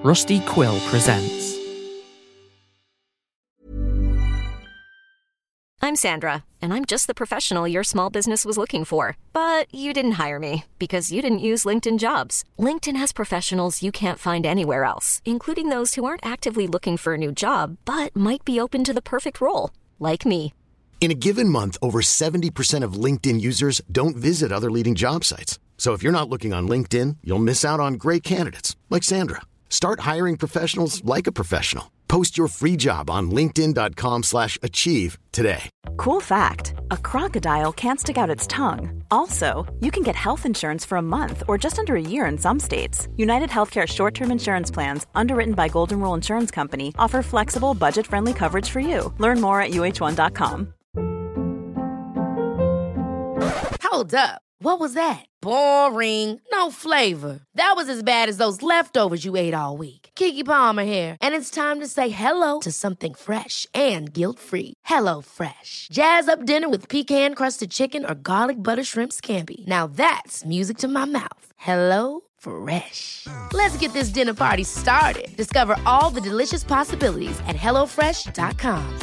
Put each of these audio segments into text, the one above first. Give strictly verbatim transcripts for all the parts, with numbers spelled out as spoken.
Rusty Quill presents. I'm Sandra, and I'm just the professional your small business was looking for. But you didn't hire me because you didn't use LinkedIn Jobs. LinkedIn has professionals you can't find anywhere else, including those who aren't actively looking for a new job, but might be open to the perfect role, like me. In a given month, over seventy percent of LinkedIn users don't visit other leading job sites. So if you're not looking on LinkedIn, you'll miss out on great candidates like Sandra. Start hiring professionals like a professional. Post your free job on linkedin.com slash achieve today. Cool fact, a crocodile can't stick out its tongue. Also, you can get health insurance for a month or just under a year in some states. United Healthcare short-term insurance plans, underwritten by Golden Rule Insurance Company, offer flexible, budget-friendly coverage for you. Learn more at U H one dot com. Hold up. What was that? Boring. No flavor. That was as bad as those leftovers you ate all week. Keke Palmer here, and it's time to say hello to something fresh and guilt-free. Hello Fresh. Jazz up dinner with pecan-crusted chicken or garlic butter shrimp scampi. Now that's music to my mouth. Hello Fresh. Let's get this dinner party started. Discover all the delicious possibilities at hello fresh dot com.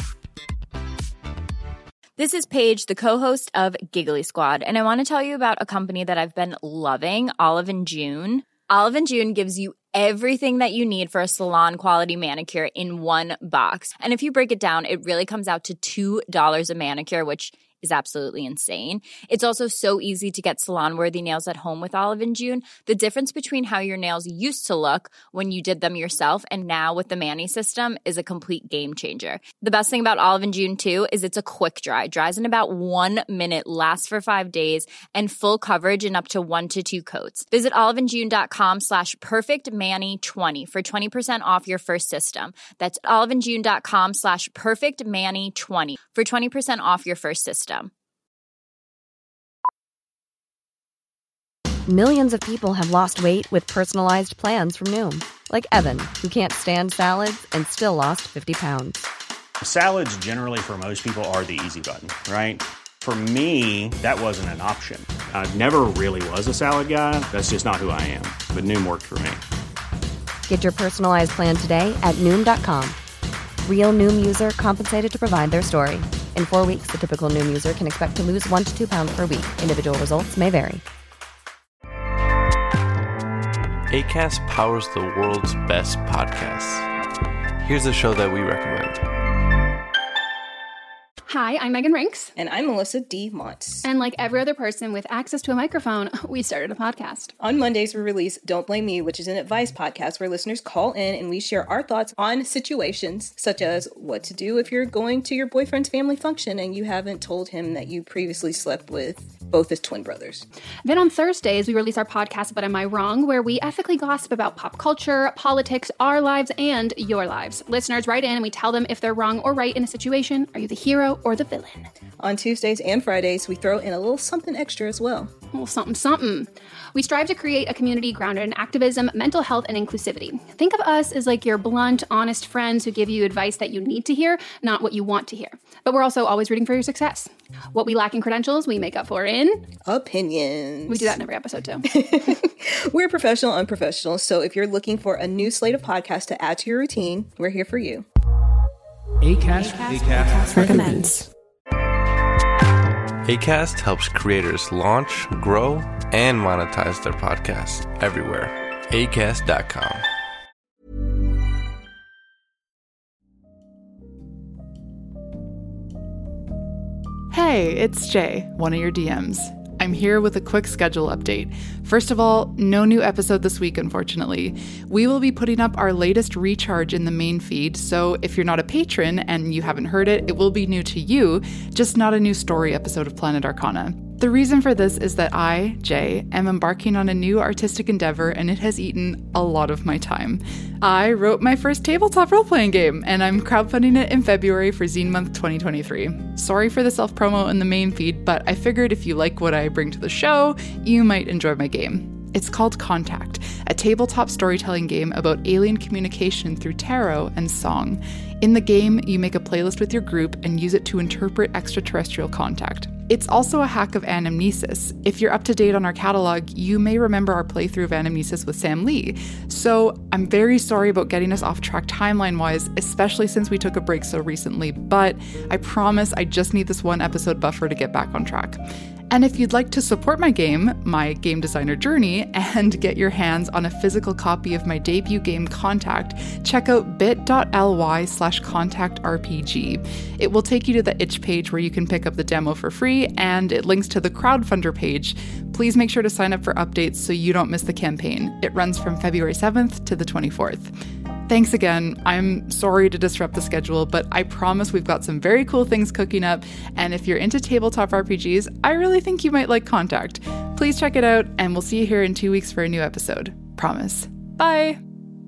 This is Paige, the co-host of Giggly Squad, and I want to tell you about a company that I've been loving, Olive and June. Olive and June gives you everything that you need for a salon-quality manicure in one box. And if you break it down, it really comes out to two dollars a manicure, which is absolutely insane. It's also so easy to get salon-worthy nails at home with Olive and June. The difference between how your nails used to look when you did them yourself and now with the Mani system is a complete game changer. The best thing about Olive and June, too, is it's a quick dry. Dries in about one minute, lasts for five days, and full coverage in up to one to two coats. Visit oliveandjune.com slash perfectmani20 for twenty percent off your first system. That's oliveandjune.com slash perfectmani20 for twenty percent off your first system. Millions of people have lost weight with personalized plans from Noom. Like Evan, who can't stand salads and still lost fifty pounds. Salads generally for most people are the easy button, right? For me, that wasn't an option. I never really was a salad guy. That's just not who I am. But Noom worked for me. Get your personalized plan today at Noom dot com. Real Noom user compensated to provide their story. In four weeks, the typical Noom user can expect to lose one to two pounds per week. Individual results may vary. Acast powers the world's best podcasts. Here's a show that we recommend. Hi, I'm Megan Rinks. And I'm Melissa D. Montz. And like every other person with access to a microphone, we started a podcast. On Mondays, we release Don't Blame Me, which is an advice podcast where listeners call in and we share our thoughts on situations such as what to do if you're going to your boyfriend's family function and you haven't told him that you previously slept with both his twin brothers. Then on Thursdays, we release our podcast, But Am I Wrong?, where we ethically gossip about pop culture, politics, our lives, and your lives. Listeners write in and we tell them if they're wrong or right in a situation. Are you the hero or the villain? On Tuesdays and Fridays, we throw in a little something extra as well. A little something, something. We strive to create a community grounded in activism, mental health, and inclusivity. Think of us as like your blunt, honest friends who give you advice that you need to hear, not what you want to hear. But we're also always rooting for your success. What we lack in credentials, we make up for in... opinions. We do that in every episode, too. We're professional unprofessionals, so if you're looking for a new slate of podcasts to add to your routine, we're here for you. Acast, Acast, Acast recommends. Acast helps creators launch, grow, and monetize their podcasts everywhere. Acast dot com. Hey, it's Jay, one of your D Ms. I'm here with a quick schedule update. First of all, no new episode this week, unfortunately. We will be putting up our latest recharge in the main feed, so if you're not a patron and you haven't heard it, it will be new to you, just not a new story episode of Planet Arcana. The reason for this is that I, Jay, am embarking on a new artistic endeavor and it has eaten a lot of my time. I wrote my first tabletop role-playing game, and I'm crowdfunding it in February for Zine Month twenty twenty-three. Sorry for the self-promo in the main feed, but I figured if you like what I bring to the show, you might enjoy my game. It's called Contact, a tabletop storytelling game about alien communication through tarot and song. In the game, you make a playlist with your group and use it to interpret extraterrestrial contact. It's also a hack of Anamnesis. If you're up to date on our catalog, you may remember our playthrough of Anamnesis with Sam Lee. So I'm very sorry about getting us off track timeline-wise, especially since we took a break so recently, but I promise I just need this one episode buffer to get back on track. And if you'd like to support my game, my game designer journey, and get your hands on a physical copy of my debut game Contact, check out bit.ly slash contactrpg. It will take you to the itch page where you can pick up the demo for free, and it links to the crowdfunder page. Please make sure to sign up for updates so you don't miss the campaign. It runs from February seventh to the twenty-fourth. Thanks again. I'm sorry to disrupt the schedule, but I promise we've got some very cool things cooking up, and if you're into tabletop R P Gs, I really think you might like Contact. Please check it out, and we'll see you here in two weeks for a new episode. Promise. Bye!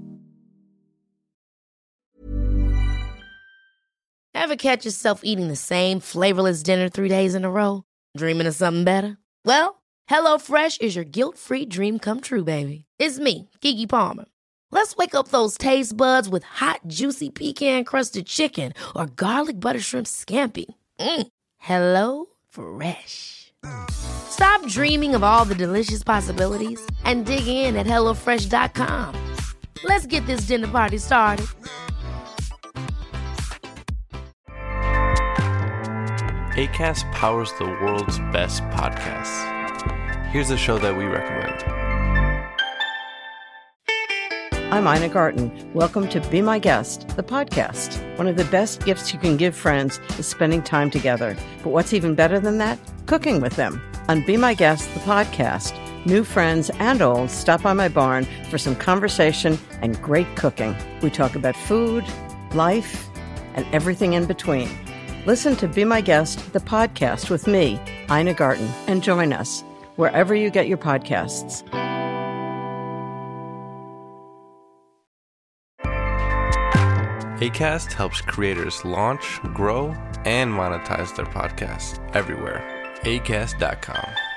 Ever catch yourself eating the same flavorless dinner three days in a row? Dreaming of something better? Well, HelloFresh is your guilt-free dream come true, baby. It's me, Keke Palmer. Let's wake up those taste buds with hot, juicy pecan-crusted chicken or garlic butter shrimp scampi. Mm. Hello Fresh. Stop dreaming of all the delicious possibilities and dig in at hello fresh dot com. Let's get this dinner party started. Acast powers the world's best podcasts. Here's a show that we recommend. I'm Ina Garten. Welcome to Be My Guest, the podcast. One of the best gifts you can give friends is spending time together. But what's even better than that? Cooking with them. On Be My Guest, the podcast, new friends and old stop by my barn for some conversation and great cooking. We talk about food, life, and everything in between. Listen to Be My Guest, the podcast with me, Ina Garten, and join us wherever you get your podcasts. Acast helps creators launch, grow, and monetize their podcasts everywhere. acast dot com.